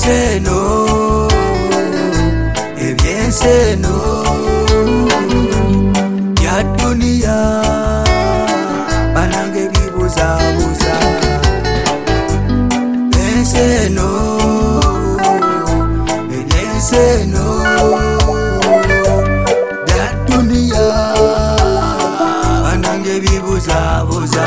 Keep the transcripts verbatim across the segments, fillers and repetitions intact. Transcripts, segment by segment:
Ebyenseno, ebyenseno ya dunia banange bibuzabuza. Ebyenseno, ebyenseno ya dunia banange bibuzabuza.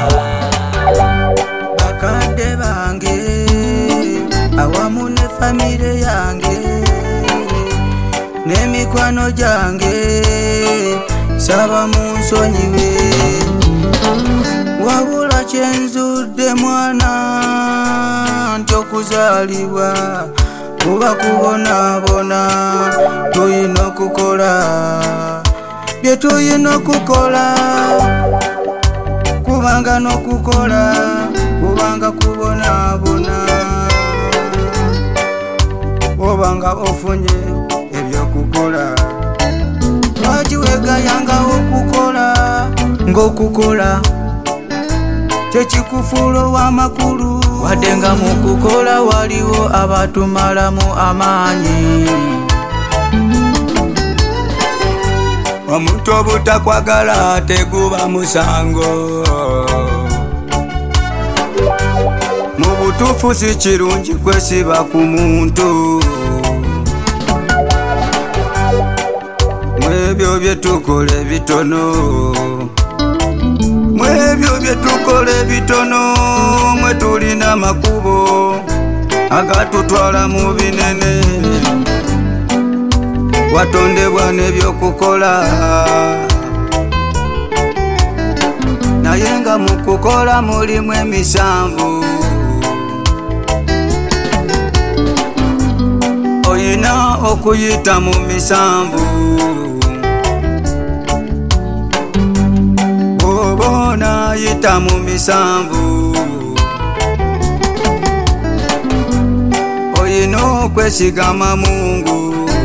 Bakande bange awamu ne famire yange n'emikwano gyange saba munsonyiwe. Wabula kyenzudde mwana nti okuzaalibwa kuba kubonaabona, tuyina okukola bye tuyina okukola, kubanga n'okukola kubanga kubonaabona. Obanga ofunye ebyokukola lwaki wegayanga okukola ng'okukola kyekikufuula ow'amakulu, wadde nga mu kukola waliwo abatumalamu amaanyi. Omuntu obutakwagala teguba musango, mu butuufu si kirungi kwesiba ku muntu. Mwebyo byetukola ebitono, mwebyo byetukola ebitono, mwe tulina amakubo agatutwala mu binene. Watondebwa n'ebyokukola naye nga mu kukola mulimu emisanvu. Oyina okuyita mu misanvu, oba onayita mu misanvu oyina okwesigama Mungu.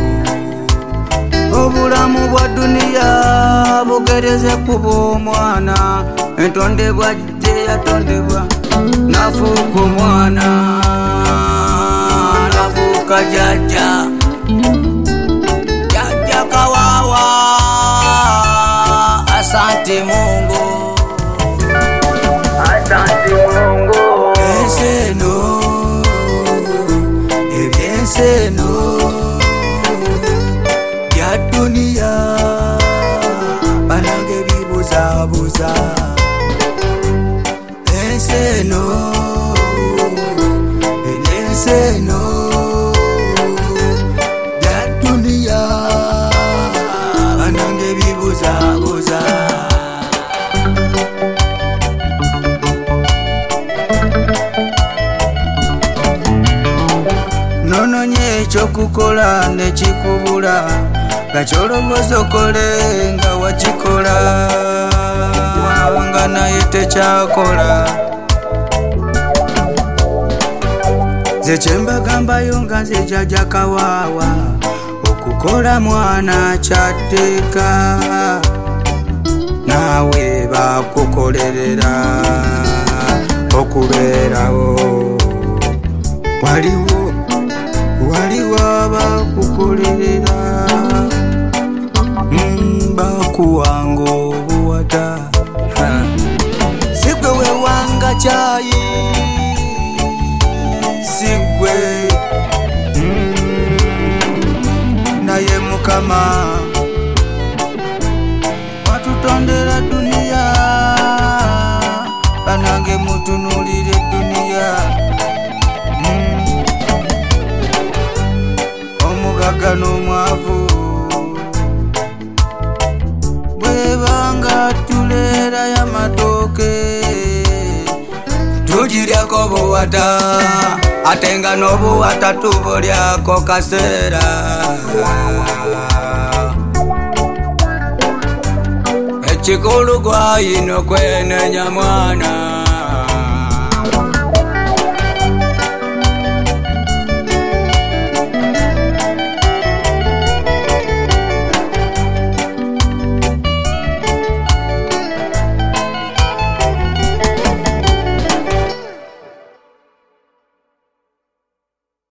Obulamu bwa duniya bugereze kuba omwana, entondebwa gye yatondebwa nafuuka omwana, nafuuka jjajja, jjajja kawawa. Asante Mungu, asante Mungu. Ebyenseno, ebyenseno ya dunia banange bibuzabuza. Ebyenseno, ebyenseno ya dunia banange bibuzabuza. Nononye ekyokukola nekikubula, gakyolowooza okole nga wakikola nga naye tekyakola. Nze kyembagambayo nga nze jjajja kawaawa, okukola mwana kyatteeka, naawe bakukolerera okubeerawo. Waliwo waliwo abakukolerera bakuwanga obuwata, sigwe wewanga kyayi, sigwe naye Mukama watutondera duniya, banange mutunulire duniya. Omugaga n'omwavu bwebanga tuleera y'amatooke tugiryako buwata, ate nga n'obuwata tubulyako kaseera. Ekikulu gwayina okwenenya mwana,